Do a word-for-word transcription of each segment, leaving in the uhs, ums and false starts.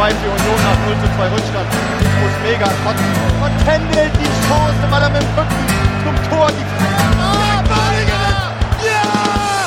zwei für Union nach null zu zwei Rückstand. Ich muss mega kotzen. Und Kendall die Chance, weil er mit dem Rücken zum Tor die Ah, Badiger! Ja!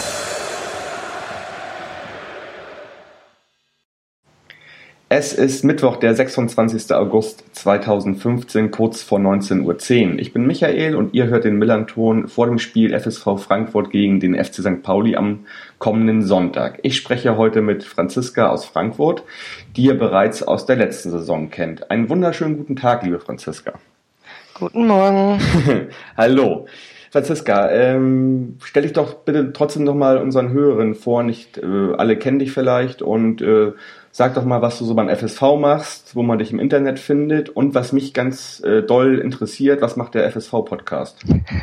Es ist Mittwoch, der sechsundzwanzigster August zweitausendfünfzehn, kurz vor neunzehn Uhr zehn. Ich bin Michael und ihr hört den Millern-Ton vor dem Spiel F S V Frankfurt gegen den F C Sankt Pauli am kommenden Sonntag. Ich spreche heute mit Franziska aus Frankfurt, die ihr bereits aus der letzten Saison kennt. Einen wunderschönen guten Tag, liebe Franziska. Guten Morgen. Hallo. Franziska, ähm, stell dich doch bitte trotzdem noch mal unseren Hörern vor. Nicht äh, alle kennen dich vielleicht und äh, sag doch mal, was du so beim F S V machst, wo man dich im Internet findet und was mich ganz äh, doll interessiert, was macht der F S V-Podcast?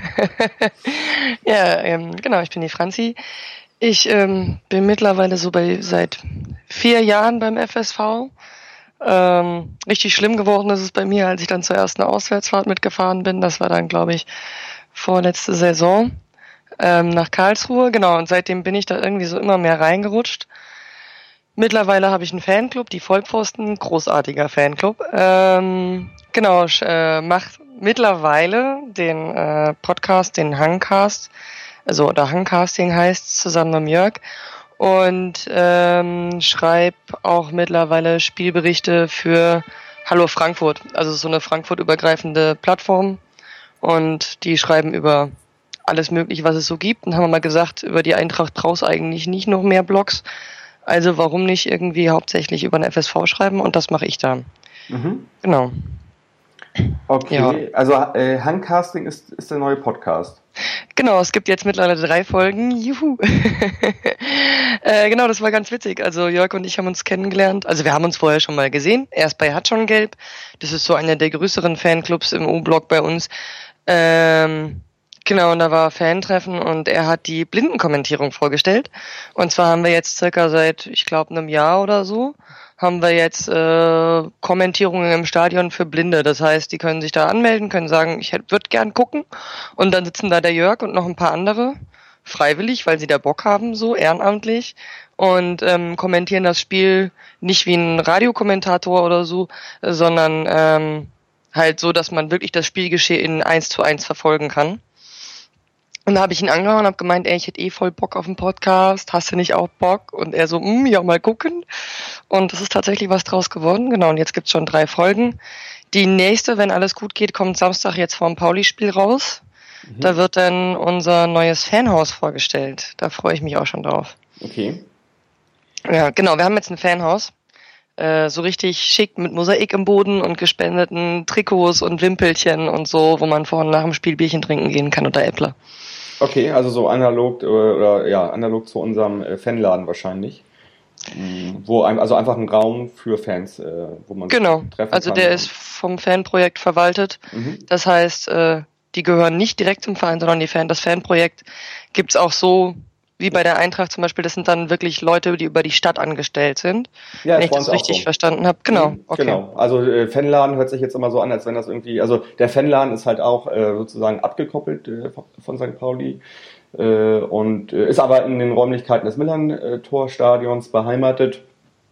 ja, ähm, genau, ich bin die Franzi. Ich ähm, bin mittlerweile so bei seit vier Jahren beim F S V. Ähm, richtig schlimm geworden ist es bei mir, als ich dann zur ersten Auswärtsfahrt mitgefahren bin. Das war dann, glaube ich, vorletzte Saison ähm, nach Karlsruhe. Genau, und seitdem bin ich da irgendwie so immer mehr reingerutscht. Mittlerweile habe ich einen Fanclub, die Vollpfosten, großartiger Fanclub. Ähm, genau, äh, macht mittlerweile den äh, Podcast, den Hangcast, also oder Hangcasting heißt, zusammen mit Jörg. Und ähm, schreibe auch mittlerweile Spielberichte für Hallo Frankfurt, also so eine Frankfurt-übergreifende Plattform. Und die schreiben über alles Mögliche, was es so gibt. Und haben wir mal gesagt, über die Eintracht brauchst eigentlich nicht noch mehr Blogs. Also warum nicht irgendwie hauptsächlich über den F S V schreiben? Und das mache ich da. Mhm. Genau. Okay, ja. Also äh, Hangcasting ist, ist der neue Podcast. Genau, es gibt jetzt mittlerweile drei Folgen. Juhu. äh, genau, das war ganz witzig. Also Jörg und ich haben uns kennengelernt. Also wir haben uns vorher schon mal gesehen. Erst bei Hat schon Gelb. Das ist so einer der größeren Fanclubs im U-Block bei uns. Ähm, genau, und da war Fan-Treffen und er hat die Blindenkommentierung vorgestellt. Und zwar haben wir jetzt circa seit, ich glaube, einem Jahr oder so, haben wir jetzt äh, Kommentierungen im Stadion für Blinde. Das heißt, die können sich da anmelden, können sagen, ich würde gern gucken. Und dann sitzen da der Jörg und noch ein paar andere, freiwillig, weil sie da Bock haben, so ehrenamtlich. Und ähm, kommentieren das Spiel nicht wie ein Radiokommentator oder so, sondern ähm, halt so, dass man wirklich das Spielgeschehen eins zu eins verfolgen kann. Und da habe ich ihn angehauen und habe gemeint, ey, ich hätte eh voll Bock auf einen Podcast, hast du nicht auch Bock? Und er so, mm, ja, mal gucken. Und es ist tatsächlich was draus geworden. Genau, und jetzt gibt's schon drei Folgen. Die nächste, wenn alles gut geht, kommt Samstag jetzt vor dem Pauli-Spiel raus. Mhm. Da wird dann unser neues Fanhaus vorgestellt. Da freue ich mich auch schon drauf. Okay. Ja, genau, wir haben jetzt ein Fanhaus. Äh, so richtig schick mit Mosaik im Boden und gespendeten Trikots und Wimpelchen und so, wo man vorne nach dem Spiel Bierchen trinken gehen kann oder Äppler. Okay, also so analog oder, oder ja, analog zu unserem äh, Fanladen wahrscheinlich. Mhm. Wo ein, also einfach ein Raum für Fans, äh, wo man genau. sich treffen also kann. Der ist vom Fanprojekt verwaltet. Mhm. Das heißt, äh, die gehören nicht direkt zum Verein, sondern die Fan, das Fanprojekt gibt's auch so wie bei der Eintracht zum Beispiel, das sind dann wirklich Leute, die über die Stadt angestellt sind. Ja, wenn ich das richtig so verstanden habe. Genau. Okay. Genau. Also äh, Fanladen hört sich jetzt immer so an, als wenn das irgendwie, also der Fanladen ist halt auch äh, sozusagen abgekoppelt äh, von Sankt Pauli äh, und äh, ist aber in den Räumlichkeiten des Millern-Tor-Stadions beheimatet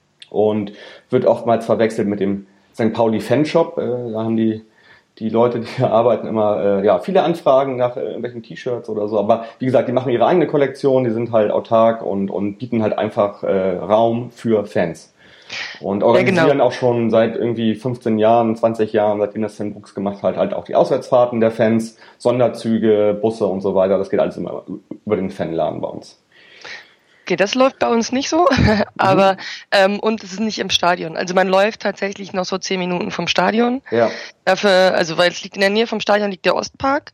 und wird oftmals verwechselt mit dem Sankt Pauli Fanshop. Äh, da haben die Die Leute, die hier arbeiten, immer äh, ja viele Anfragen nach äh, irgendwelchen T-Shirts oder so. Aber wie gesagt, die machen ihre eigene Kollektion, die sind halt autark und, und bieten halt einfach äh, Raum für Fans. Und organisieren ja, genau. auch schon seit irgendwie fünfzehn Jahren, zwanzig Jahren, seitdem das Fan Brooks gemacht hat, halt auch die Auswärtsfahrten der Fans, Sonderzüge, Busse und so weiter. Das geht alles immer über den Fanladen bei uns. Okay, das läuft bei uns nicht so, aber mhm. ähm, und es ist nicht im Stadion. Also man läuft tatsächlich noch so zehn Minuten vom Stadion. Ja. Dafür, also weil es liegt in der Nähe vom Stadion liegt der Ostpark.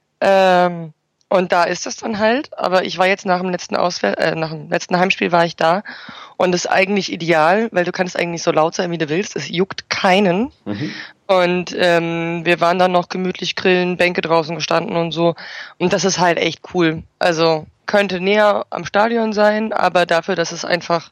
Ähm, und da ist es dann halt. Aber ich war jetzt nach dem letzten Auswär- äh, nach dem letzten Heimspiel war ich da und das ist eigentlich ideal, weil du kannst eigentlich so laut sein, wie du willst. Es juckt keinen. Mhm. Und ähm, wir waren dann noch gemütlich grillen, Bänke draußen gestanden und so. Und das ist halt echt cool. Also könnte näher am Stadion sein, aber dafür, dass es einfach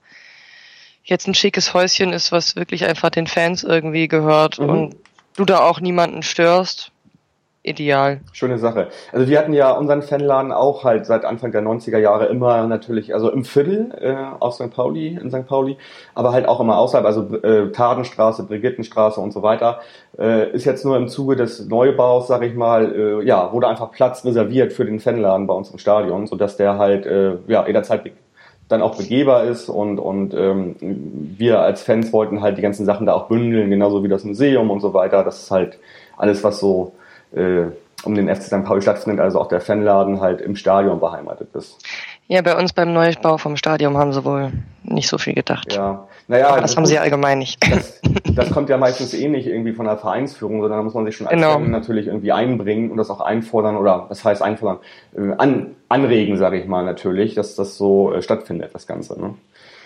jetzt ein schickes Häuschen ist, was wirklich einfach den Fans irgendwie gehört mhm. und du da auch niemanden störst, ideal. Schöne Sache. Also wir hatten ja unseren Fanladen auch halt seit Anfang der neunziger Jahre immer natürlich, also im Viertel äh, auf Sankt Pauli, in Sankt Pauli, aber halt auch immer außerhalb, also äh, Tadenstraße, Brigittenstraße und so weiter. Äh, ist jetzt nur im Zuge des Neubaus, sag ich mal, äh, ja, wurde einfach Platz reserviert für den Fanladen bei uns im Stadion, sodass der halt äh, ja jederzeit dann auch begehbar ist und und ähm, wir als Fans wollten halt die ganzen Sachen da auch bündeln, genauso wie das Museum und so weiter. Das ist halt alles, was so äh, um den F C Sankt Pauli stattfindet, also auch der Fanladen halt im Stadion beheimatet ist. Ja, bei uns beim Neubau vom Stadion haben sie wohl nicht so viel gedacht. Ja, naja, aber das, das haben sie allgemein nicht. Das, das kommt ja meistens eh nicht irgendwie von der Vereinsführung, sondern da muss man sich schon als genau. Fan natürlich irgendwie einbringen und das auch einfordern oder was heißt einfordern, äh, an, anregen, sage ich mal natürlich, dass das so äh, stattfindet, das Ganze. Ne?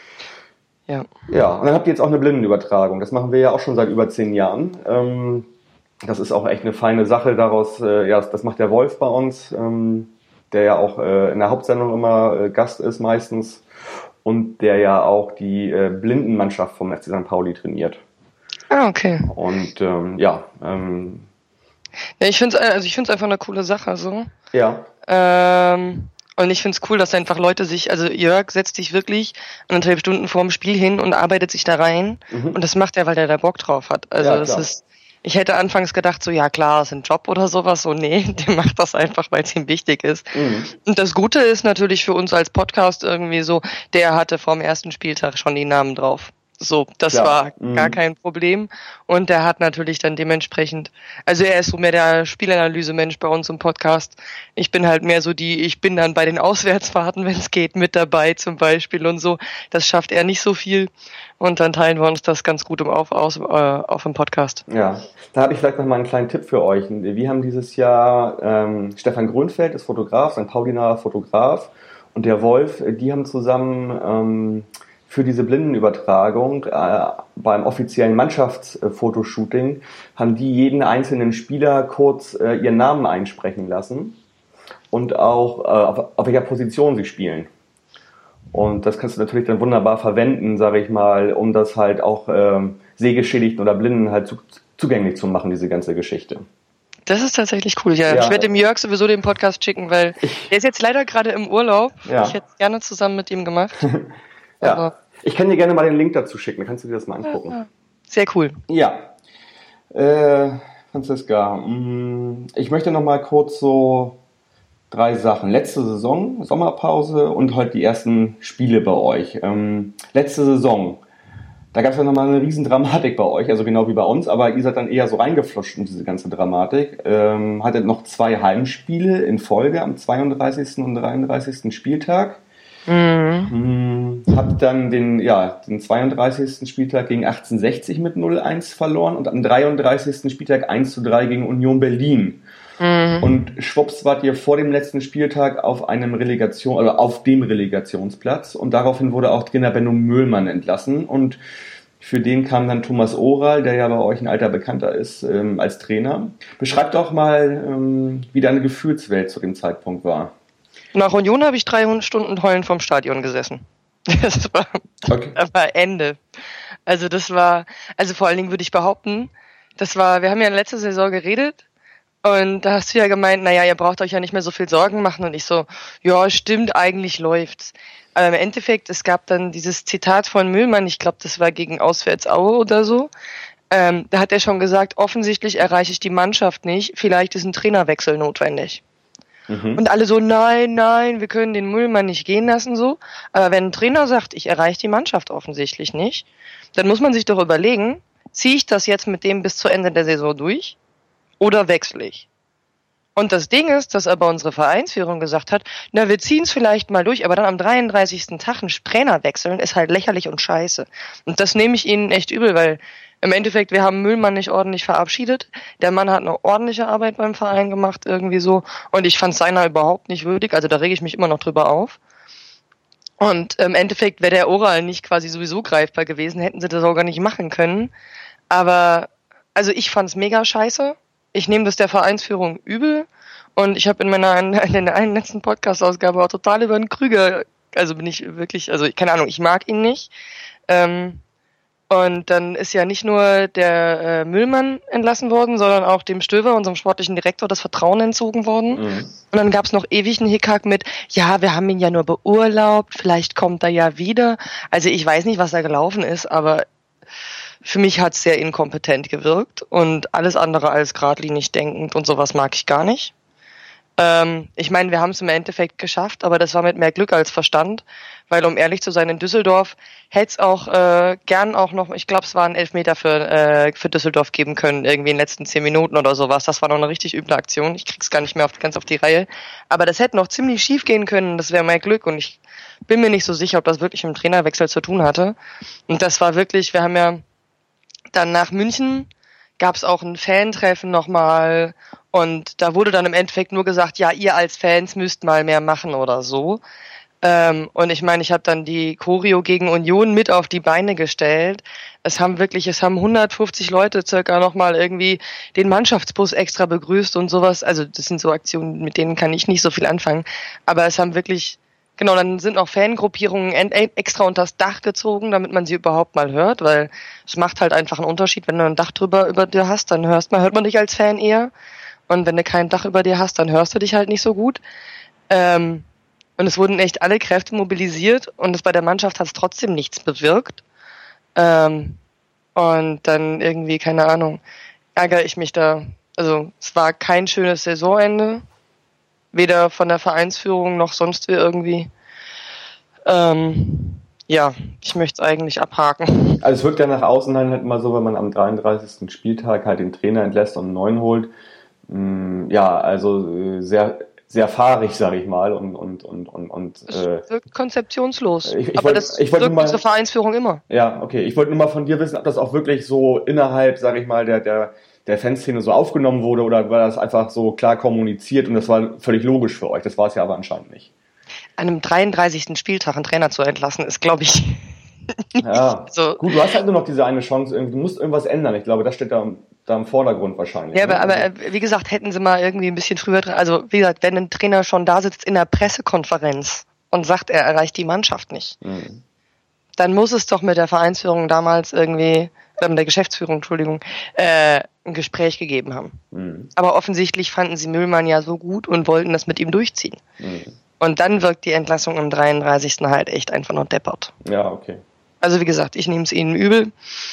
Ja. Ja, und dann habt ihr jetzt auch eine Blindenübertragung. Das machen wir ja auch schon seit über zehn Jahren. Ähm, das ist auch echt eine feine Sache daraus. Äh, ja, das macht der Wolf bei uns. Ähm, der ja auch äh, in der Hauptsendung immer äh, Gast ist meistens und der ja auch die äh, Blindenmannschaft vom F C Sankt Pauli trainiert. Ah, okay. Und ähm, ja. Ähm, ja, ich finde es also ich find's einfach eine coole Sache so. Ja. Ähm, und ich finde es cool, dass einfach Leute sich, also Jörg setzt sich wirklich anderthalb Stunden vorm Spiel hin und arbeitet sich da rein. Mhm. Und das macht er, weil er da Bock drauf hat. Also ja, das ist Ich hätte anfangs gedacht, so, ja klar, ist ein Job oder sowas, so, nee, der macht das einfach, weil es ihm wichtig ist. Mhm. Und das Gute ist natürlich für uns als Podcast irgendwie so, der hatte vom ersten Spieltag schon die Namen drauf. So, das ja. war mhm. gar kein Problem. Und der hat natürlich dann dementsprechend, also er ist so mehr der Spielanalyse-Mensch bei uns im Podcast. Ich bin halt mehr so die, ich bin dann bei den Auswärtsfahrten, wenn es geht, mit dabei zum Beispiel und so. Das schafft er nicht so viel. Und dann teilen wir uns das ganz gut im auf, aus, äh, auf dem Podcast. Ja, da habe ich vielleicht noch mal einen kleinen Tipp für euch. Wir haben dieses Jahr ähm, Stefan Grönfeld, ist Fotograf, Sankt Pauliner Fotograf, und der Wolf, die haben zusammen ähm, für diese Blindenübertragung äh, beim offiziellen Mannschaftsfotoshooting haben die jeden einzelnen Spieler kurz äh, ihren Namen einsprechen lassen und auch äh, auf, auf welcher Position sie spielen. Und das kannst du natürlich dann wunderbar verwenden, sage ich mal, um das halt auch ähm, Sehgeschädigten oder Blinden halt zu, zugänglich zu machen, diese ganze Geschichte. Das ist tatsächlich cool. Ja, ja. Ich werde dem Jörg sowieso den Podcast schicken, weil er ist jetzt leider gerade im Urlaub. Ja. Ich hätte es gerne zusammen mit ihm gemacht. Ja, aber ich kann dir gerne mal den Link dazu schicken, dann kannst du dir das mal angucken. Ja, sehr cool. Ja, äh, Franziska, ich möchte noch mal kurz so drei Sachen. Letzte Saison, Sommerpause und heute die ersten Spiele bei euch. Ähm, letzte Saison, da gab es ja nochmal eine riesen Dramatik bei euch, also genau wie bei uns, aber ihr seid dann eher so reingeflutscht in diese ganze Dramatik. Ähm, hattet noch zwei Heimspiele in Folge am zweiunddreißigsten und dreiunddreißigsten Spieltag. Mhm. Habt dann den, ja, den zweiunddreißigsten Spieltag gegen achtzehnhundertsechzig mit null eins verloren und am dreiunddreißigsten Spieltag eins zu drei gegen Union Berlin. Mhm. Und schwupps wart ihr vor dem letzten Spieltag auf einem Relegation, also auf dem Relegationsplatz, und daraufhin wurde auch Trainer Benno Mühlmann entlassen und für den kam dann Thomas Oral, der ja bei euch ein alter Bekannter ist, ähm, als Trainer. Beschreibt doch mal, ähm, wie deine Gefühlswelt zu dem Zeitpunkt war. Nach Union habe ich drei Stunden heulend vom Stadion gesessen. Das war, okay. Das war Ende. Also das war, also vor allen Dingen würde ich behaupten, das war, wir haben ja in letzter Saison geredet und da hast du ja gemeint, naja, ihr braucht euch ja nicht mehr so viel Sorgen machen, und ich so, ja, stimmt, eigentlich läuft's. Aber im Endeffekt, es gab dann dieses Zitat von Mühlmann, ich glaube, das war gegen Auswärtsaue oder so, ähm, da hat er schon gesagt, offensichtlich erreiche ich die Mannschaft nicht, vielleicht ist ein Trainerwechsel notwendig. Mhm. Und alle so, nein, nein, wir können den Müllmann nicht gehen lassen, so. Aber wenn ein Trainer sagt, ich erreiche die Mannschaft offensichtlich nicht, dann muss man sich doch überlegen, ziehe ich das jetzt mit dem bis zu Ende der Saison durch oder wechsle ich? Und das Ding ist, dass aber unsere Vereinsführung gesagt hat, na, wir ziehen es vielleicht mal durch, aber dann am dreiunddreißigsten Tag einen Trainer wechseln, ist halt lächerlich und scheiße. Und das nehme ich ihnen echt übel, weil im Endeffekt, wir haben Mühlmann nicht ordentlich verabschiedet. Der Mann hat eine ordentliche Arbeit beim Verein gemacht, irgendwie so. Und ich fand seiner überhaupt nicht würdig. Also da rege ich mich immer noch drüber auf. Und im Endeffekt wäre der Oral nicht quasi sowieso greifbar gewesen, hätten sie das auch gar nicht machen können. Aber, also ich fand's mega scheiße. Ich nehme das der Vereinsführung übel. Und ich habe in meiner, in der einen letzten Podcast-Ausgabe auch total über den Krüger, also bin ich wirklich, also keine Ahnung, ich mag ihn nicht. Ähm, Und dann ist ja nicht nur der äh, Müllmann entlassen worden, sondern auch dem Stöver, unserem sportlichen Direktor, das Vertrauen entzogen worden. Mhm. Und dann gab's noch ewig einen Hickhack mit, ja, wir haben ihn ja nur beurlaubt, vielleicht kommt er ja wieder. Also ich weiß nicht, was da gelaufen ist, aber für mich hat's sehr inkompetent gewirkt und alles andere als geradlinig denkend und sowas mag ich gar nicht. Ähm, ich meine, wir haben es im Endeffekt geschafft, aber das war mit mehr Glück als Verstand, weil um ehrlich zu sein, in Düsseldorf hätte es auch äh, gern auch noch, ich glaube, es waren Elfmeter für äh, für Düsseldorf geben können, irgendwie in den letzten zehn Minuten oder sowas. Das war noch eine richtig üble Aktion. Ich krieg's gar nicht mehr auf, ganz auf die Reihe. Aber das hätte noch ziemlich schief gehen können, das wäre mein Glück und ich bin mir nicht so sicher, ob das wirklich mit dem Trainerwechsel zu tun hatte. Und das war wirklich, wir haben ja dann nach München gab es auch ein Fan-Treffen nochmal und da wurde dann im Endeffekt nur gesagt, ja, ihr als Fans müsst mal mehr machen oder so. Ähm, und ich meine, ich habe dann die Choreo gegen Union mit auf die Beine gestellt. Es haben wirklich, es haben hundertfünfzig Leute circa nochmal irgendwie den Mannschaftsbus extra begrüßt und sowas. Also das sind so Aktionen, mit denen kann ich nicht so viel anfangen. Aber es haben wirklich, genau, dann sind auch Fangruppierungen extra unters Dach gezogen, damit man sie überhaupt mal hört, weil es macht halt einfach einen Unterschied, wenn du ein Dach drüber über dir hast, dann hörst man, hört man dich als Fan eher. Und wenn du kein Dach über dir hast, dann hörst du dich halt nicht so gut. Ähm, und es wurden echt alle Kräfte mobilisiert und es bei der Mannschaft hat es trotzdem nichts bewirkt. Ähm, und dann irgendwie, keine Ahnung, ärgere ich mich da. Also es war kein schönes Saisonende. Weder von der Vereinsführung noch sonst wie irgendwie. Ähm, ja, ich möchte es eigentlich abhaken. Also es wirkt ja nach außen halt immer so, wenn man am dreiunddreißigsten Spieltag halt den Trainer entlässt und einen neuen holt. Ja, also sehr sehr fahrig, sag ich mal, und und und und und es wirkt konzeptionslos. Ich, ich aber wollt, das ich wirkt mal, unsere Vereinsführung immer. Ja, okay. Ich wollte nur mal von dir wissen, ob das auch wirklich so innerhalb, sag ich mal, der der der Fanszene so aufgenommen wurde oder war das einfach so klar kommuniziert und das war völlig logisch für euch. Das war es ja aber anscheinend nicht. An einem dreiunddreißigsten Spieltag einen Trainer zu entlassen, ist, glaube ich... Ja, so. Gut, du hast halt nur noch diese eine Chance. Du musst irgendwas ändern. Ich glaube, das steht da, da im Vordergrund wahrscheinlich. Ja, ne? aber, aber wie gesagt, hätten sie mal irgendwie ein bisschen früher... Also wie gesagt, wenn ein Trainer schon da sitzt in der Pressekonferenz und sagt, er erreicht die Mannschaft nicht, mhm. dann muss es doch mit der Vereinsführung damals irgendwie... Äh, mit der Geschäftsführung, Entschuldigung, äh, ein Gespräch gegeben haben. Mhm. Aber offensichtlich fanden sie Müllmann ja so gut und wollten das mit ihm durchziehen. Mhm. Und dann wirkt die Entlassung am dreiunddreißigsten halt echt einfach nur deppert. Ja, okay. Also wie gesagt, ich nehme es ihnen übel.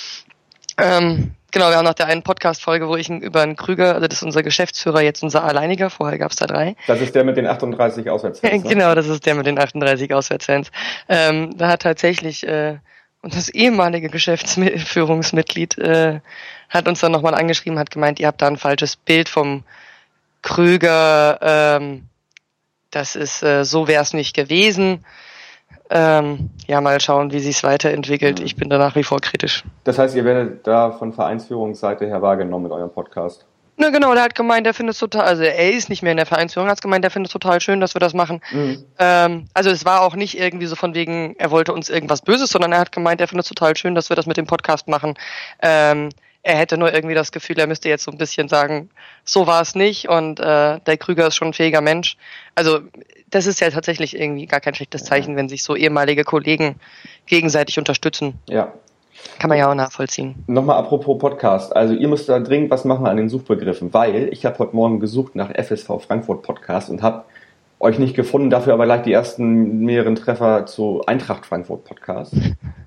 Ähm, genau, wir haben noch der einen Podcast-Folge, wo ich über einen Krüger, also das ist unser Geschäftsführer, jetzt unser Alleiniger, vorher gab es da drei. Das ist der mit den achtunddreißig Auswärtsfans, ne? Genau, das ist der mit den achtunddreißig Auswärtsfans. Ähm, da hat tatsächlich... Äh, Und das ehemalige Geschäftsführungsmitglied äh, hat uns dann nochmal angeschrieben, hat gemeint, ihr habt da ein falsches Bild vom Krüger. Ähm, das ist, äh, so wäre es nicht gewesen. Ähm, ja, mal schauen, wie sich's weiterentwickelt. Mhm. Ich bin da nach wie vor kritisch. Das heißt, ihr werdet da von Vereinsführungsseite her wahrgenommen mit eurem Podcast? Na genau, der hat gemeint, der findet es total, also er ist nicht mehr in der Vereinsführung, hat gemeint, der findet es total schön, dass wir das machen. Mhm. Ähm, also es war auch nicht irgendwie so von wegen, er wollte uns irgendwas Böses, sondern er hat gemeint, er findet es total schön, dass wir das mit dem Podcast machen. Ähm, er hätte nur irgendwie das Gefühl, er müsste jetzt so ein bisschen sagen, so war es nicht und äh, der Krüger ist schon ein fähiger Mensch. Also das ist ja tatsächlich irgendwie gar kein schlechtes Zeichen, ja. wenn sich so ehemalige Kollegen gegenseitig unterstützen. Ja. Kann man ja auch nachvollziehen. Nochmal apropos Podcast. Also ihr müsst da dringend was machen an den Suchbegriffen, weil ich habe heute Morgen gesucht nach F S V Frankfurt Podcast und habe euch nicht gefunden, dafür aber gleich die ersten mehreren Treffer zu Eintracht Frankfurt Podcast.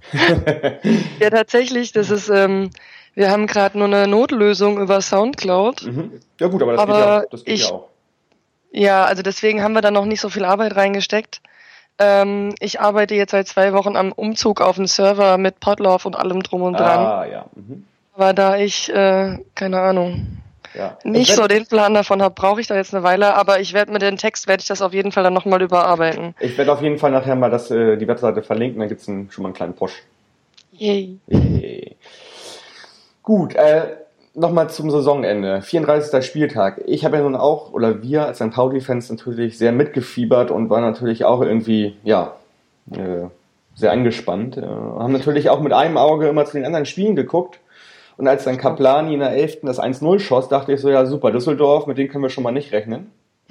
Ja, tatsächlich, das ist, ähm, wir haben gerade nur eine Notlösung über Soundcloud. Mhm. Ja gut, aber das aber geht, ja, das geht ich, ja auch. Ja, also deswegen haben wir da noch nicht so viel Arbeit reingesteckt. Ähm, ich arbeite jetzt seit zwei Wochen am Umzug auf einen Server mit Podlove und allem drum und dran. Ah, ja. Mhm. Aber da ich, äh, keine Ahnung, ja. nicht so den Plan davon habe, brauche ich da jetzt eine Weile. Aber ich werde mit dem Text, werde ich das auf jeden Fall dann nochmal überarbeiten. Ich werde auf jeden Fall nachher mal das, äh, die Webseite verlinken, dann gibt's einen, schon mal einen kleinen Push. Yay. Yay. Gut, äh, nochmal zum Saisonende. vierunddreißigster Spieltag. Ich habe ja nun auch, oder wir als Sankt Pauli-Fans natürlich sehr mitgefiebert und war natürlich auch irgendwie, ja, äh, sehr angespannt. Äh, haben natürlich auch mit einem Auge immer zu den anderen Spielen geguckt. Und als dann Kaplani in der elften das eins null schoss, dachte ich so, ja super, Düsseldorf, mit denen können wir schon mal nicht rechnen.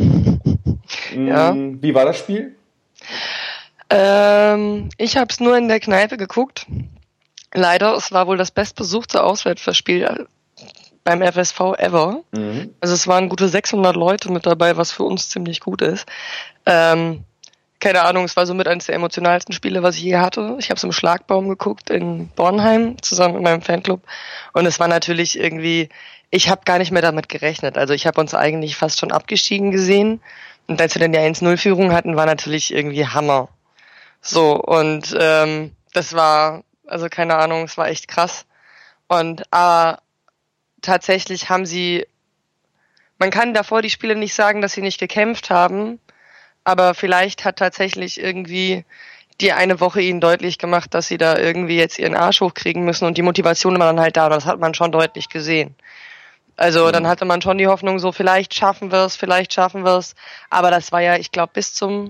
Ja. Mm, wie war das Spiel? Ähm, ich habe es nur in der Kneipe geguckt. leider, es war wohl das bestbesuchte Auswärtsspiel beim F S V ever. Mhm. Also es waren gute sechshundert Leute mit dabei, was für uns ziemlich gut ist. Ähm, keine Ahnung, es war somit eines der emotionalsten Spiele, was ich je hatte. Ich habe es im Schlagbaum geguckt in Bornheim, zusammen mit meinem Fanclub. Und es war natürlich irgendwie, ich habe gar nicht mehr damit gerechnet. Also ich habe uns eigentlich fast schon abgestiegen gesehen. Und als wir dann die eins null Führung hatten, war natürlich irgendwie Hammer. So, und ähm, das war, also keine Ahnung, es war echt krass. Und aber tatsächlich haben sie, man kann davor die Spiele nicht sagen, dass sie nicht gekämpft haben, aber vielleicht hat tatsächlich irgendwie die eine Woche ihnen deutlich gemacht, dass sie da irgendwie jetzt ihren Arsch hochkriegen müssen und die Motivation war dann halt da, das hat man schon deutlich gesehen. Also dann hatte man schon die Hoffnung so, vielleicht schaffen wir es, vielleicht schaffen wir es, aber das war ja, ich glaube, bis zum,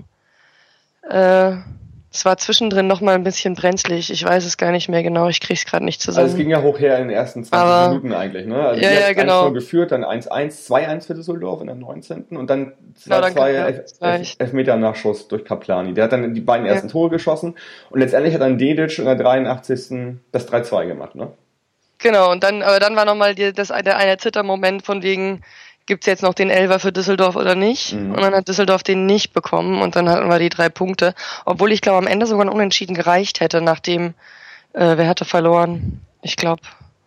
äh, es war zwischendrin noch mal ein bisschen brenzlig, ich weiß es gar nicht mehr genau, ich krieg's gerade nicht zusammen. Also es ging ja hoch her in den ersten zwanzig aber, Minuten eigentlich, ne? Also ja, ja, genau. eins null geführt, dann eins eins, zwei eins für Düsseldorf in der neunzehnten und dann zwei zwei ja, Elf, Elfmeter-Nachschuss durch Kaplani. Der hat dann die beiden ersten ja. Tore geschossen und letztendlich hat dann Dedic in der dreiundachtzigsten das drei zwei gemacht, ne? Genau, und dann, aber dann war nochmal die, das, der eine Zittermoment von wegen, gibt's jetzt noch den Elfer für Düsseldorf oder nicht? Mhm. Und dann hat Düsseldorf den nicht bekommen und dann hatten wir die drei Punkte. Obwohl ich glaube, am Ende sogar ein Unentschieden gereicht hätte, nachdem, äh, wer hatte verloren? Ich glaube,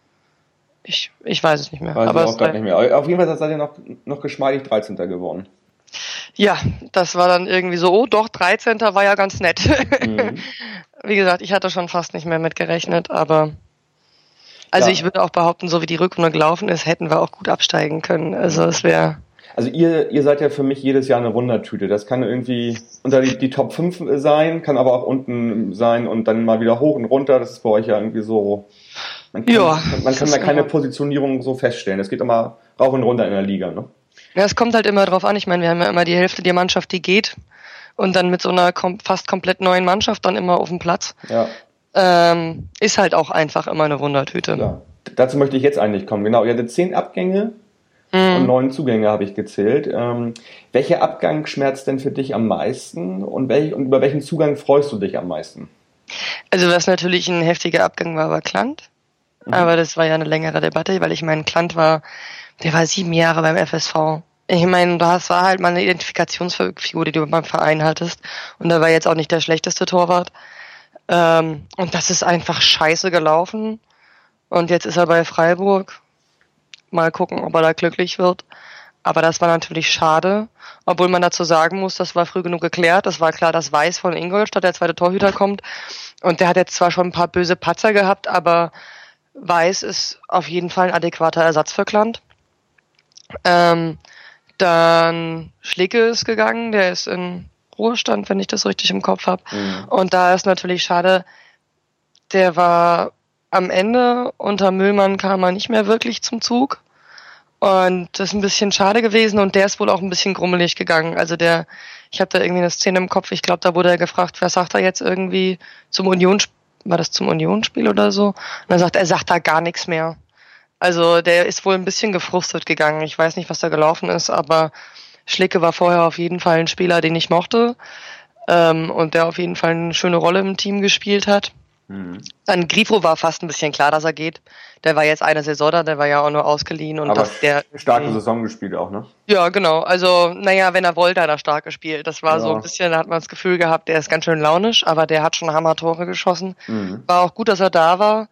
ich, ich weiß es nicht mehr. Weiß aber ich auch gerade nicht mehr. Auf jeden Fall seid ihr noch, noch geschmeidig dreizehnter geworden. Ja, das war dann irgendwie so, oh doch, dreizehnter war ja ganz nett. Mhm. Wie gesagt, ich hatte schon fast nicht mehr mit gerechnet, aber also ja. Ich würde auch behaupten, so wie die Rückrunde gelaufen ist, hätten wir auch gut absteigen können. Also es wäre... Also ihr ihr seid ja für mich jedes Jahr eine Wundertüte. Das kann irgendwie unter die, die Top fünf sein, kann aber auch unten sein und dann mal wieder hoch und runter. Das ist bei euch ja irgendwie so... Man kann, ja, man kann da keine Positionierung so feststellen. Es geht immer rauf und runter in der Liga, ne? Ja, es kommt halt immer drauf an. Ich meine, wir haben ja immer die Hälfte der Mannschaft, die geht und dann mit so einer kom- fast komplett neuen Mannschaft dann immer auf dem Platz. Ja. Ähm, ist halt auch einfach immer eine Wundertüte. Ja. Dazu möchte ich jetzt eigentlich kommen. Genau, ihr hattet zehn Abgänge mm. und neun Zugänge habe ich gezählt. Ähm, welcher Abgang schmerzt denn für dich am meisten und, welch, und über welchen Zugang freust du dich am meisten? Also was natürlich ein heftiger Abgang war, war Klant. Mhm. Aber das war ja eine längere Debatte, weil ich meine, Klant war, der war sieben Jahre beim F S V. Ich meine, das war halt mal eine Identifikationsfigur, die du beim Verein hattest. Und da war jetzt auch nicht der schlechteste Torwart. Ähm, und das ist einfach scheiße gelaufen. Und jetzt ist er bei Freiburg. Mal gucken, ob er da glücklich wird. Aber das war natürlich schade. Obwohl man dazu sagen muss, das war früh genug geklärt. Das war klar, dass Weiß von Ingolstadt, der zweite Torhüter, kommt. Und der hat jetzt zwar schon ein paar böse Patzer gehabt, aber Weiß ist auf jeden Fall ein adäquater Ersatz für Klant. Ähm, dann Schlicke ist gegangen. Der ist in Ruhestand, wenn ich das richtig im Kopf habe. Mhm. Und da ist natürlich schade, der war am Ende, unter Müllmann kam er nicht mehr wirklich zum Zug. Und das ist ein bisschen schade gewesen und der ist wohl auch ein bisschen grummelig gegangen. Also der, ich habe da irgendwie eine Szene im Kopf, ich glaube, da wurde er gefragt, was sagt er jetzt irgendwie zum Unionsspiel, war das zum Unionsspiel oder so? Und er sagt, er sagt da gar nichts mehr. Also der ist wohl ein bisschen gefrustet gegangen. Ich weiß nicht, was da gelaufen ist, aber Schlicke war vorher auf jeden Fall ein Spieler, den ich mochte ähm, und der auf jeden Fall eine schöne Rolle im Team gespielt hat. Mhm. Dann Grifo war fast ein bisschen klar, dass er geht. Der war jetzt eine Saison da, der war ja auch nur ausgeliehen. Und aber dass der starke Saison gespielt auch, ne? Ja, genau. Also, naja, wenn er wollte, hat er stark gespielt. Das war ja so ein bisschen, da hat man das Gefühl gehabt, der ist ganz schön launisch, aber der hat schon Hammer-Tore geschossen. Mhm. War auch gut, dass er da war.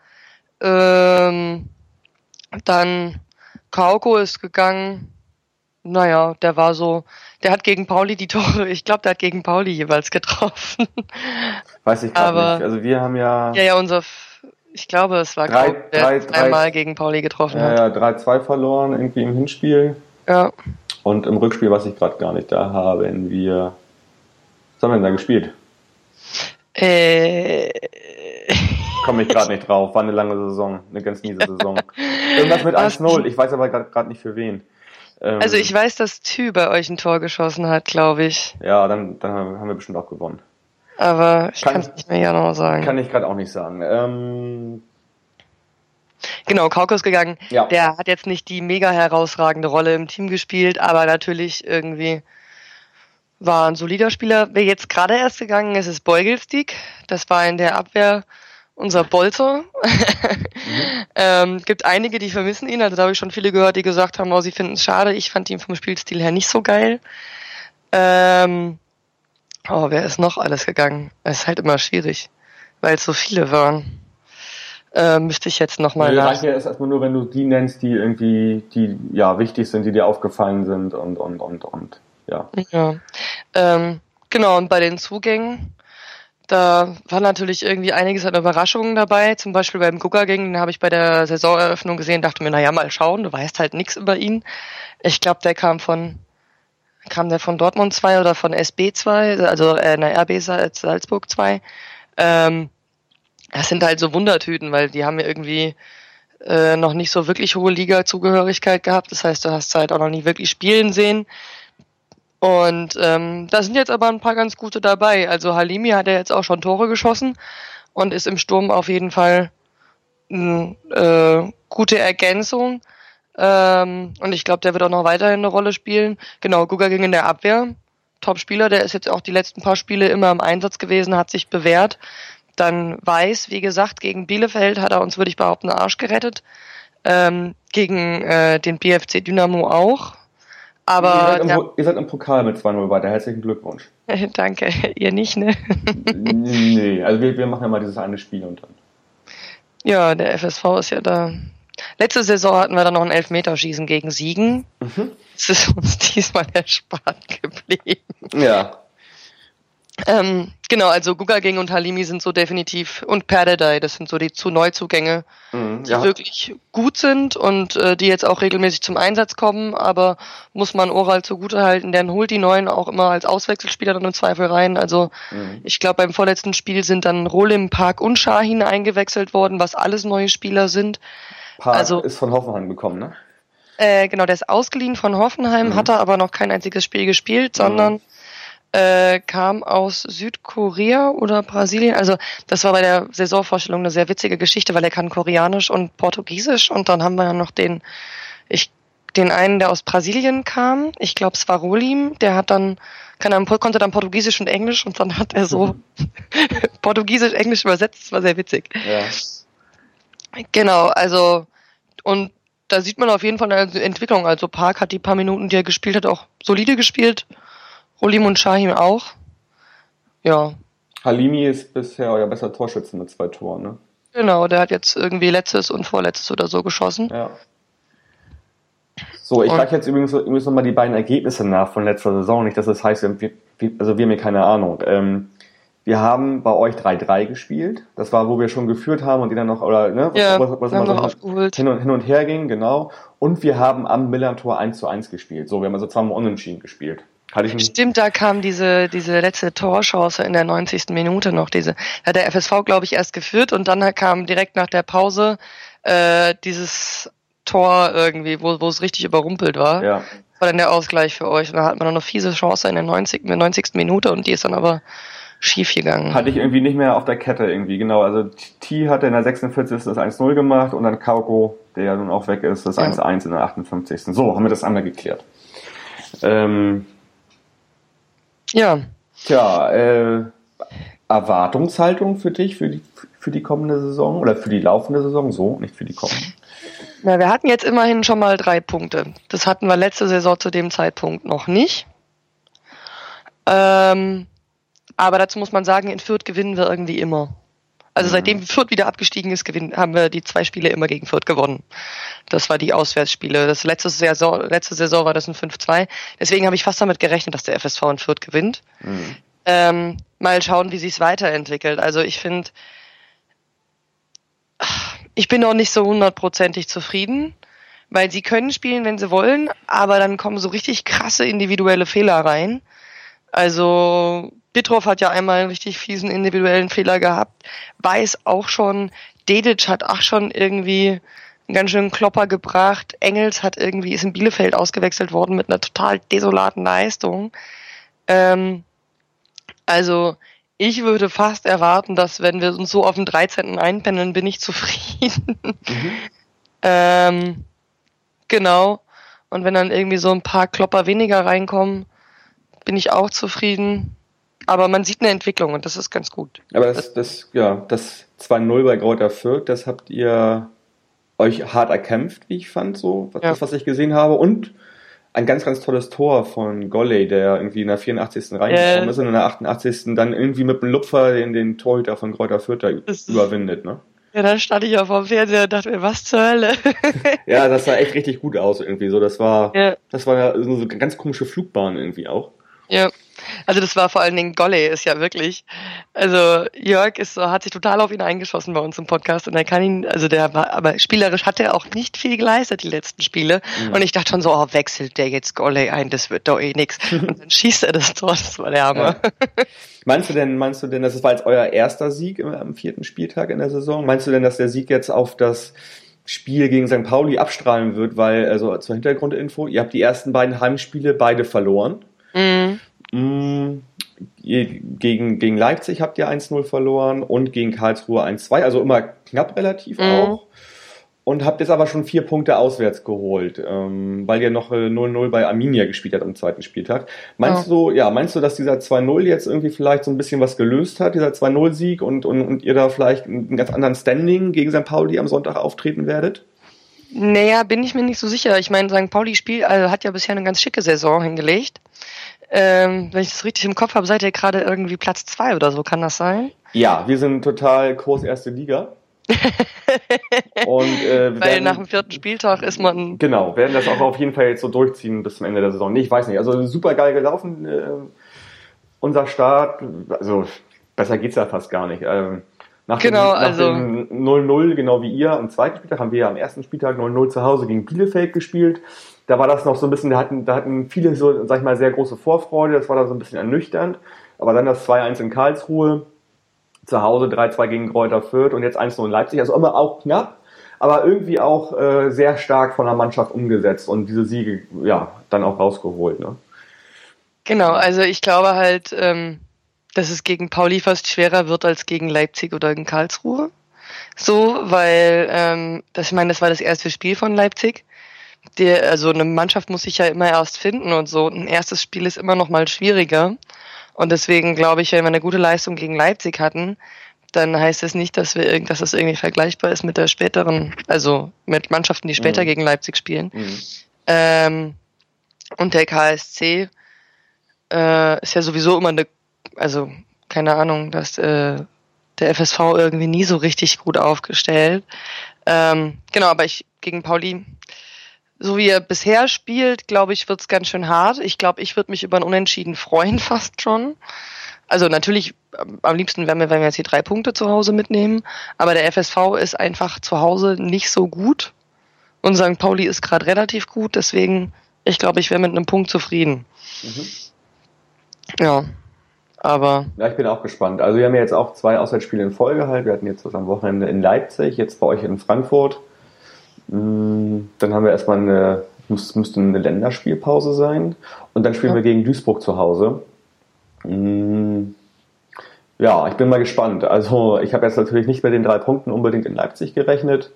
Ähm, dann Kauko ist gegangen. Naja, der war so, der hat gegen Pauli die Tore, ich glaube, der hat gegen Pauli jeweils getroffen. Weiß ich gerade nicht. Also wir haben ja... Ja, ja, unser, ich glaube, es war drei, Kauko, der drei, dreimal drei, gegen Pauli getroffen ja, hat. Ja, drei zwei verloren, irgendwie im Hinspiel. Ja. Und im Rückspiel, was ich gerade gar nicht da habe, haben wir... Was haben wir denn da gespielt? Äh... Komme ich gerade nicht drauf. War eine lange Saison, eine ganz miese Saison. Irgendwas mit eins null, ich weiß aber gerade nicht für wen. Ähm, also ich weiß, dass Thü bei euch ein Tor geschossen hat, glaube ich. Ja, dann, dann haben wir bestimmt auch gewonnen. Aber ich kann es nicht mehr genau sagen. Kann ich gerade auch nicht sagen. Ähm, genau, Kauko ist gegangen. Ja. Der hat jetzt nicht die mega herausragende Rolle im Team gespielt, aber natürlich irgendwie war ein solider Spieler. Wer jetzt gerade erst gegangen ist, ist Beugelsdieck. Das war in der Abwehr unser Bolzer. mhm. ähm, gibt einige, die vermissen ihn. Also da habe ich schon viele gehört, die gesagt haben, oh, sie finden es schade. Ich fand ihn vom Spielstil her nicht so geil. Ähm, oh, wer ist noch alles gegangen? Es ist halt immer schwierig, weil es so viele waren. Äh, müsste ich jetzt nochmal nach. Reicht ja erstmal nur, wenn du die nennst, die irgendwie, die ja wichtig sind, die dir aufgefallen sind und und und und ja. Ja. Ähm, genau, und bei den Zugängen, da war natürlich irgendwie einiges an Überraschungen dabei. Zum Beispiel beim Guckergang, den habe ich bei der Saisoneröffnung gesehen, dachte mir, naja, mal schauen, du weißt halt nichts über ihn. Ich glaube, der kam von kam der von Dortmund zwei oder von S B zwei, also äh, na, R B Salzburg zwei. Ähm, das sind halt so Wundertüten, weil die haben ja irgendwie äh, noch nicht so wirklich hohe Liga-Zugehörigkeit gehabt. Das heißt, du hast halt auch noch nie wirklich spielen sehen. Und ähm, da sind jetzt aber ein paar ganz gute dabei. Also Halimi hat ja jetzt auch schon Tore geschossen und ist im Sturm auf jeden Fall eine äh, gute Ergänzung. Ähm, und ich glaube, der wird auch noch weiterhin eine Rolle spielen. Genau, Guga ging in der Abwehr. Top-Spieler, der ist jetzt auch die letzten paar Spiele immer im Einsatz gewesen, hat sich bewährt. Dann Weiß, wie gesagt, gegen Bielefeld hat er uns, würde ich behaupten, den Arsch gerettet. Ähm, gegen äh, den B F C Dynamo auch. Aber ihr, seid im, ja, ihr seid im Pokal mit zwei null weiter. Herzlichen Glückwunsch. Danke. Ihr nicht, ne? Nee, also wir, wir machen ja mal dieses eine Spiel und dann. Ja, der F S V ist ja da. Letzte Saison hatten wir dann noch ein Elfmeterschießen gegen Siegen. Mhm. Das ist uns diesmal erspart geblieben. Ja. Ähm, genau, also Guggaging und Halimi sind so definitiv, und Perdedei, das sind so die zu Neuzugänge, mhm, die ja. wirklich gut sind und äh, die jetzt auch regelmäßig zum Einsatz kommen, aber muss man Oral zugutehalten, der holt die Neuen auch immer als Auswechselspieler dann im Zweifel rein. Also mhm. ich glaube, beim vorletzten Spiel sind dann Rolim, Park und Shahin eingewechselt worden, was alles neue Spieler sind. Park also, ist von Hoffenheim gekommen, ne? Äh, genau, der ist ausgeliehen von Hoffenheim, mhm. hat er aber noch kein einziges Spiel gespielt, sondern mhm. Äh, kam aus Südkorea oder Brasilien. Also das war bei der Saisonvorstellung eine sehr witzige Geschichte, weil er kann Koreanisch und Portugiesisch und dann haben wir ja noch den, ich, den einen, der aus Brasilien kam. Ich glaube, es war Rolim. Der hat dann, kann dann, konnte dann Portugiesisch und Englisch und dann hat er so Portugiesisch, Englisch übersetzt. Das war sehr witzig. Ja. Genau, also und da sieht man auf jeden Fall eine Entwicklung. Also Park hat die paar Minuten, die er gespielt hat, auch solide gespielt. Rolim und Shahin auch. Ja. Halimi ist bisher euer bester Torschütze mit zwei Toren, ne? Genau, der hat jetzt irgendwie letztes und vorletztes oder so geschossen. Ja. So, ich frage jetzt übrigens, übrigens nochmal die beiden Ergebnisse nach von letzter Saison. Nicht, dass das heißt, wir, wir, also wir haben hier keine Ahnung. Ähm, wir haben bei euch drei drei gespielt. Das war, wo wir schon geführt haben und die dann noch, oder, ne? Was, ja, was, was wir haben so noch aufgeholt. Hin und, hin und her ging, genau. Und wir haben am Millern-Tor eins zu eins gespielt. So, wir haben also zweimal unentschieden gespielt. Stimmt, da kam diese diese letzte Torchance in der neunzigsten Minute noch. Diese hat der F S V, glaube ich, erst geführt und dann kam direkt nach der Pause äh, dieses Tor irgendwie, wo wo es richtig überrumpelt war. Ja. Das war dann der Ausgleich für euch. Und da hat man noch eine fiese Chance in der neunzigsten neunzigsten Minute und die ist dann aber schief gegangen. Hatte ich irgendwie nicht mehr auf der Kette irgendwie, genau. Also T hatte in der sechsundvierzigsten das eins null gemacht und dann Kauko, der ja nun auch weg ist, das ja. eins eins in der achtundfünfzigsten So, haben wir das einmal geklärt. Ähm... Ja. Tja, äh, Erwartungshaltung für dich, für die, für die kommende Saison oder für die laufende Saison, so, nicht für die kommende. Na, wir hatten jetzt immerhin schon mal drei Punkte. Das hatten wir letzte Saison zu dem Zeitpunkt noch nicht. Ähm, aber dazu muss man sagen, in Fürth gewinnen wir irgendwie immer. Also seitdem Fürth wieder abgestiegen ist, gewinnen, haben wir die zwei Spiele immer gegen Fürth gewonnen. Das war die Auswärtsspiele. Das letzte Saison, letzte Saison war das ein fünf zwei. Deswegen habe ich fast damit gerechnet, dass der F S V in Fürth gewinnt. Mhm. Ähm, mal schauen, wie sich's weiterentwickelt. Also ich finde, ich bin auch nicht so hundertprozentig zufrieden, weil sie können spielen, wenn sie wollen, aber dann kommen so richtig krasse individuelle Fehler rein. Also Dittrov hat ja einmal einen richtig fiesen individuellen Fehler gehabt. Weiß auch schon. Dedic hat auch schon irgendwie einen ganz schönen Klopper gebracht. Engels hat irgendwie, ist in Bielefeld ausgewechselt worden mit einer total desolaten Leistung. Ähm, also ich würde fast erwarten, dass wenn wir uns so auf den dreizehnten einpendeln, bin ich zufrieden. Mhm. ähm, genau. Und wenn dann irgendwie so ein paar Klopper weniger reinkommen, bin ich auch zufrieden. Aber man sieht eine Entwicklung und das ist ganz gut. Aber das, das, ja, das zwei null bei Greuther Fürth, das habt ihr euch hart erkämpft, wie ich fand, so, was, ja. das, was ich gesehen habe. Und ein ganz, ganz tolles Tor von Golley, der irgendwie in der vierundachtzigsten reingekommen äh, ist und in der achtundachtzigsten dann irgendwie mit dem Lupfer den, den Torhüter von Greuther Fürth da überwindet, ne? Ja, dann stand ich auf dem Fernseher und dachte mir, was zur Hölle? Ja, das sah echt richtig gut aus irgendwie so. Das war, ja. das war so eine ganz komische Flugbahn irgendwie auch. Ja, also das war vor allen Dingen Golley ist ja wirklich, also Jörg ist so, hat sich total auf ihn eingeschossen bei uns im Podcast und er kann ihn, also der war, aber spielerisch hat er auch nicht viel geleistet die letzten Spiele ja. Und ich dachte schon so, oh, wechselt der jetzt Golley ein, das wird doch eh nix und dann schießt er das Tor, das war der Hammer. Ja. Meinst du denn, meinst du denn, das war jetzt euer erster Sieg am vierten Spieltag in der Saison? Meinst du denn, dass der Sieg jetzt auf das Spiel gegen Sankt Pauli abstrahlen wird, weil, also zur Hintergrundinfo, ihr habt die ersten beiden Heimspiele beide verloren. Mhm. Mm, gegen, gegen Leipzig habt ihr eins null verloren und gegen Karlsruhe eins zwei, also immer knapp relativ mhm. auch. Und habt jetzt aber schon vier Punkte auswärts geholt, ähm, weil ihr noch null null bei Arminia gespielt habt am zweiten Spieltag. Meinst ja. du, ja, meinst du, dass dieser zwei null jetzt irgendwie vielleicht so ein bisschen was gelöst hat, dieser zwei null Sieg und, und, und ihr da vielleicht einen ganz anderen Standing gegen Sankt Pauli am Sonntag auftreten werdet? Naja, bin ich mir nicht so sicher. Ich meine, Sankt Pauli Spiel, also hat ja bisher eine ganz schicke Saison hingelegt. Ähm, wenn ich das richtig im Kopf habe, seid ihr gerade irgendwie Platz zwei oder so, kann das sein? Ja, wir sind total Kurs erste Liga. Und, äh, Weil werden, nach dem vierten Spieltag ist man... Genau, werden das auch auf jeden Fall jetzt so durchziehen bis zum Ende der Saison. Nee, ich weiß nicht, also super geil gelaufen, äh, unser Start, also besser geht's ja fast gar nicht. Ähm, nach genau, dem, nach also dem null null, genau wie ihr, am zweiten Spieltag haben wir ja am ersten Spieltag null null zu Hause gegen Bielefeld gespielt. Da war das noch so ein bisschen, da hatten, da hatten viele so, sag ich mal, sehr große Vorfreude, das war da so ein bisschen ernüchternd. Aber dann das zwei eins in Karlsruhe, zu Hause drei zwei gegen Greuther Fürth und jetzt eins null in Leipzig, also immer auch knapp, aber irgendwie auch äh, sehr stark von der Mannschaft umgesetzt und diese Siege, ja, dann auch rausgeholt, ne? Genau, also ich glaube halt, ähm, dass es gegen Pauli fast schwerer wird als gegen Leipzig oder gegen Karlsruhe. So, weil, ähm, das, ich meine, das war das erste Spiel von Leipzig. Die, also eine Mannschaft muss sich ja immer erst finden und so. Ein erstes Spiel ist immer noch mal schwieriger. Und deswegen glaube ich, wenn wir eine gute Leistung gegen Leipzig hatten, dann heißt es nicht, dass wir dass das irgendwie vergleichbar ist mit der späteren, also mit Mannschaften, die später mhm. gegen Leipzig spielen. Mhm. Ähm, und der K S C äh, ist ja sowieso immer eine, also keine Ahnung, dass äh, der F S V irgendwie nie so richtig gut aufgestellt. Ähm, genau, aber ich gegen Pauli, so wie er bisher spielt, glaube ich, wird's ganz schön hart. Ich glaube, ich würde mich über ein Unentschieden freuen, fast schon. Also natürlich, am liebsten wären wir, wenn wir jetzt die drei Punkte zu Hause mitnehmen. Aber der F S V ist einfach zu Hause nicht so gut. Und Sankt Pauli ist gerade relativ gut. Deswegen, ich glaube, ich wäre mit einem Punkt zufrieden. Mhm. Ja, aber... Ja, ich bin auch gespannt. Also wir haben ja jetzt auch zwei Auswärtsspiele in Folge halt. Wir hatten jetzt das am Wochenende in Leipzig, jetzt bei euch in Frankfurt. Dann haben wir erstmal eine, muss, müsste eine Länderspielpause sein. Und dann spielen ja. wir gegen Duisburg zu Hause. Ja, ich bin mal gespannt. Also ich habe jetzt natürlich nicht mit den drei Punkten unbedingt in Leipzig gerechnet.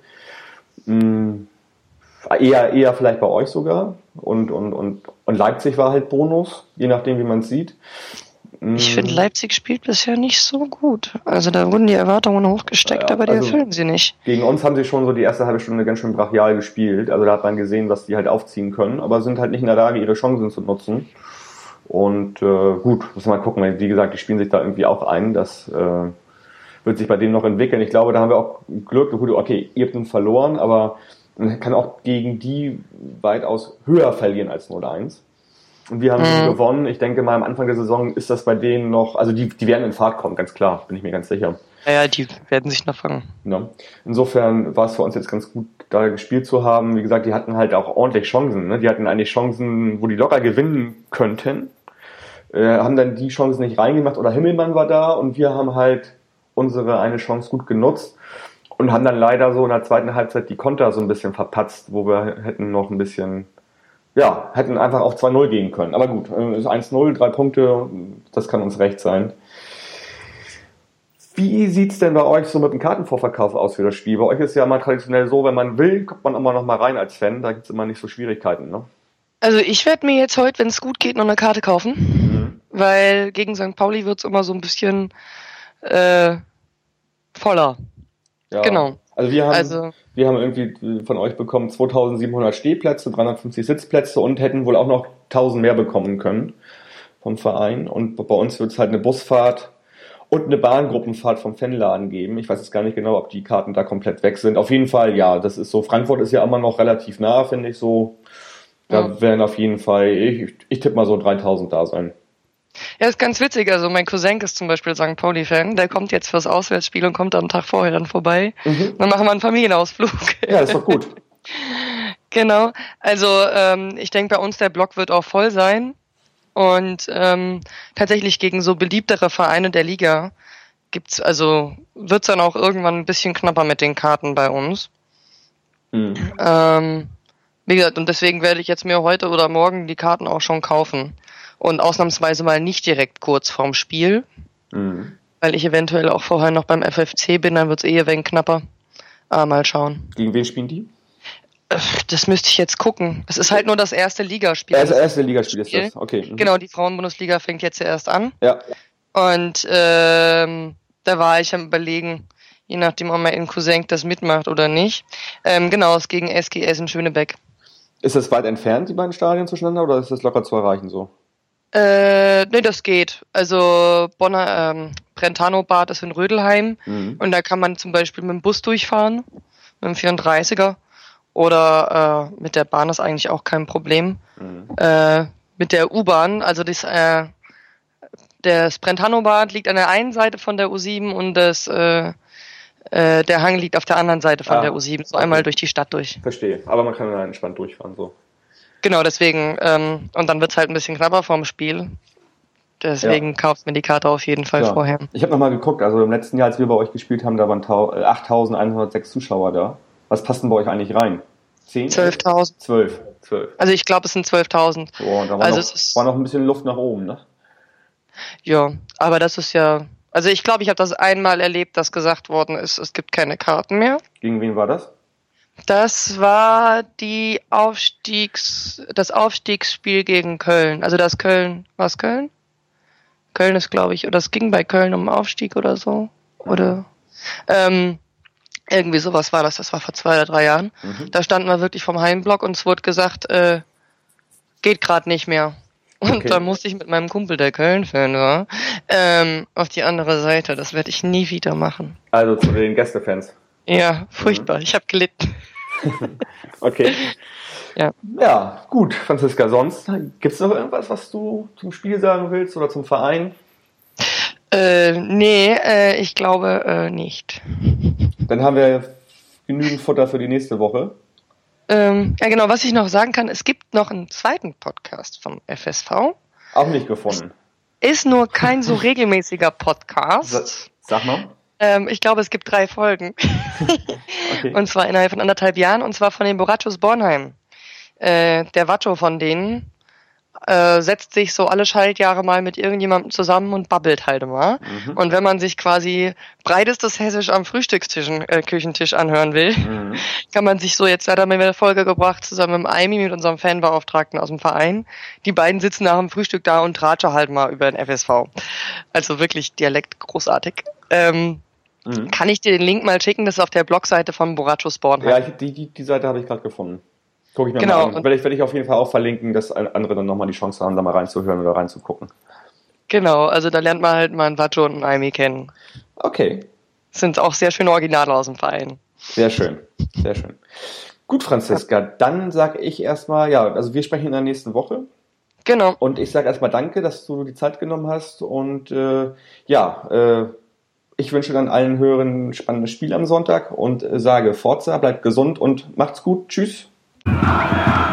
Eher, eher vielleicht bei euch sogar. Und, und, und, und Leipzig war halt Bonus, je nachdem wie man es sieht. Ich finde, Leipzig spielt bisher nicht so gut. Also da wurden die Erwartungen hochgesteckt, ja, aber die also erfüllen sie nicht. Gegen uns haben sie schon so die erste halbe Stunde ganz schön brachial gespielt. Also da hat man gesehen, was die halt aufziehen können, aber sind halt nicht in der Lage, ihre Chancen zu nutzen. Und äh, gut, muss man mal gucken. Wie gesagt, die spielen sich da irgendwie auch ein. Das äh, wird sich bei denen noch entwickeln. Ich glaube, da haben wir auch Glück. Gut, okay, ihr habt nun verloren, aber man kann auch gegen die weitaus höher verlieren als null eins. Und wir haben mhm. gewonnen. Ich denke mal, am Anfang der Saison ist das bei denen noch, also die, die werden in Fahrt kommen, ganz klar, bin ich mir ganz sicher. Ja, ja, die werden sich noch fangen. Ja. Insofern war es für uns jetzt ganz gut, da gespielt zu haben. Wie gesagt, die hatten halt auch ordentlich Chancen. Ne? Die hatten eigentlich Chancen, wo die locker gewinnen könnten. Äh, haben dann die Chancen nicht reingemacht oder Himmelmann war da und wir haben halt unsere eine Chance gut genutzt und haben dann leider so in der zweiten Halbzeit die Konter so ein bisschen verpatzt, wo wir hätten noch ein bisschen... Ja, hätten einfach auf zwei null gehen können. Aber gut, eins null, drei Punkte, das kann uns recht sein. Wie sieht's denn bei euch so mit dem Kartenvorverkauf aus für das Spiel? Bei euch ist ja mal traditionell so, wenn man will, kommt man immer noch mal rein als Fan. Da gibt's immer nicht so Schwierigkeiten, ne? Also ich werde mir jetzt heute, wenn es gut geht, noch eine Karte kaufen. weil gegen Sankt Pauli wird's immer so ein bisschen äh, voller. Ja. Genau. Also wir haben, Also, wir haben irgendwie von euch bekommen zweitausendsiebenhundert Stehplätze, dreihundertfünfzig Sitzplätze und hätten wohl auch noch tausend mehr bekommen können vom Verein. Und bei uns wird es halt eine Busfahrt und eine Bahngruppenfahrt vom Fanladen geben. Ich weiß jetzt gar nicht genau, ob die Karten da komplett weg sind. Auf jeden Fall, ja, das ist so. Frankfurt ist ja immer noch relativ nah, finde ich so. Da ja. werden auf jeden Fall, ich, ich tippe mal so dreitausend da sein. Ja, ist ganz witzig. Also mein Cousin ist zum Beispiel Sankt Pauli-Fan. Der kommt jetzt fürs Auswärtsspiel und kommt am Tag vorher dann vorbei. Mhm. Dann machen wir einen Familienausflug. Ja, das ist doch gut. Genau. Also ähm, ich denke, bei uns der Block wird auch voll sein. Und ähm, tatsächlich gegen so beliebtere Vereine der Liga gibt's, also wird's dann auch irgendwann ein bisschen knapper mit den Karten bei uns. Mhm. Ähm, wie gesagt, und deswegen werde ich jetzt mir heute oder morgen die Karten auch schon kaufen. Und ausnahmsweise mal nicht direkt kurz vorm Spiel, Mhm. weil ich eventuell auch vorher noch beim F F C bin, dann wird's eh ein wenig knapper. Aber mal schauen. Gegen wen spielen die? Das müsste ich jetzt gucken. Es ist halt nur das erste Ligaspiel. Das erste Ligaspiel ist Spiel. das, okay. Mhm. Genau, die Frauenbundesliga fängt jetzt erst an. Ja. Und ähm, da war ich am Überlegen, je nachdem, ob mein Cousin das mitmacht oder nicht. Ähm, genau, es ist gegen S G S in Schönebeck. Ist das weit entfernt, die beiden Stadien zueinander, oder ist das locker zu erreichen so? Äh, nee, das geht. Also Bonner, ähm, Brentano-Bad ist in Rödelheim Mhm. und da kann man zum Beispiel mit dem Bus durchfahren, mit dem vierunddreißiger oder äh, mit der Bahn ist eigentlich auch kein Problem. Mhm. Äh, mit der U-Bahn, also das, äh, das Brentano-Bad liegt an der einen Seite von der U sieben und das, äh, äh, der Hang liegt auf der anderen Seite von Ah, der U sieben, so okay. einmal durch die Stadt durch. Verstehe. Aber man kann dann entspannt durchfahren so. Genau, deswegen, ähm, und dann wird's halt ein bisschen knapper vorm Spiel. Deswegen Ja. kauft mir die Karte auf jeden Fall Klar. vorher. Ich habe nochmal geguckt, also im letzten Jahr, als wir bei euch gespielt haben, da waren tau- äh, achttausendeinhundertsechs Zuschauer da. Was passt denn bei euch eigentlich rein? Zehn? zwölftausend. Zwölf. Zwölf. Also ich glaube, es sind zwölftausend. So, und da war, Also noch, es ist- war noch ein bisschen Luft nach oben, ne? Ja, aber das ist ja, also ich glaube, ich habe das einmal erlebt, dass gesagt worden ist, es gibt keine Karten mehr. Gegen wen war das? Das war die Aufstiegs, das Aufstiegsspiel gegen Köln. Also das Köln, was Köln? Köln ist, glaube ich, oder es ging bei Köln um Aufstieg oder so. Oder ähm, irgendwie sowas war das. Das war vor zwei oder drei Jahren. Mhm. Da standen wir wirklich vom Heimblock und es wurde gesagt, äh, geht gerade nicht mehr. Und Okay. dann musste ich mit meinem Kumpel, der Köln-Fan war, ähm, auf die andere Seite. Das werde ich nie wieder machen. Also zu den Gästefans. Ja, furchtbar. Ich habe gelitten. Okay. Ja. Ja, gut, Franziska. Sonst gibt's noch irgendwas, was du zum Spiel sagen willst oder zum Verein? Äh, nee, äh, ich glaube äh, nicht. Dann haben wir genügend Futter für die nächste Woche. Ähm, ja, genau, was ich noch sagen kann, es gibt noch einen zweiten Podcast vom F S V. Auch nicht gefunden. Ist nur kein so regelmäßiger Podcast. Sa- Sag mal. Ähm, ich glaube, es gibt drei Folgen. Okay. Und zwar innerhalb von anderthalb Jahren, und zwar von den Borrachos Bornheim. Äh, der Vacho von denen äh, setzt sich so alle Schaltjahre mal mit irgendjemandem zusammen und babbelt halt immer. Mhm. Und wenn man sich quasi breitestes Hessisch am Frühstückstisch, äh, Küchentisch anhören will, Mhm. kann man sich so, jetzt hat er mir eine Folge gebracht, zusammen mit dem Aimi, mit unserem Fanbeauftragten aus dem Verein. Die beiden sitzen nach dem Frühstück da und tratschen halt mal über den F S V. Also wirklich Dialekt großartig. Ähm, Mhm. kann ich dir den Link mal schicken? Das ist auf der Blogseite von Borrachos Bornheim. Ja, ich, die, die, die Seite habe ich gerade gefunden. Guck ich mir Genau, mal an. und- Werde ich, werde ich auf jeden Fall auch verlinken, dass andere dann nochmal die Chance haben, da mal reinzuhören oder reinzugucken. Genau, also da lernt man halt mal einen Vacho und einen Aimi kennen. Okay, Das sind auch sehr schöne Originale aus dem Verein. sehr schön, sehr schön. Gut, Franziska, dann sage ich erstmal, ja, also wir sprechen in der nächsten Woche Genau. und ich sage erstmal danke, dass du die Zeit genommen hast und äh, ja, äh, ich wünsche dann allen Hörern ein spannendes Spiel am Sonntag und äh, sage Forza, bleibt gesund und macht's gut, tschüss.